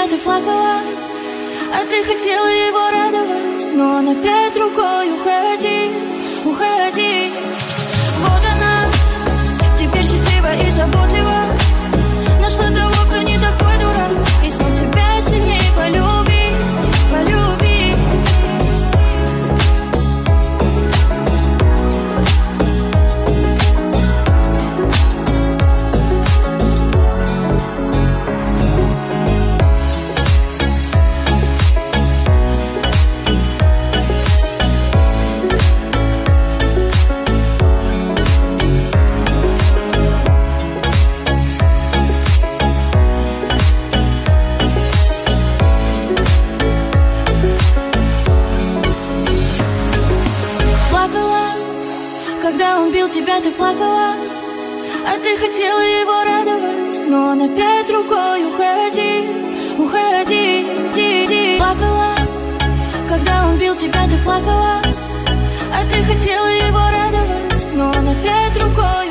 тебя ты плакала, а ты хотела его радовать, но он опять другой. Уходи, уходи. Вот она, теперь счастлива и заботлива, нашла того, кто не такой дурак и смог тебя сильнее полюбить, полюбить. Когда он бил тебя, ты плакала, а ты хотела его радовать, но он опять другой. Уходи, уходи, иди. Плакала, когда он бил тебя, ты плакала, а ты хотела его радовать, но он опять другой.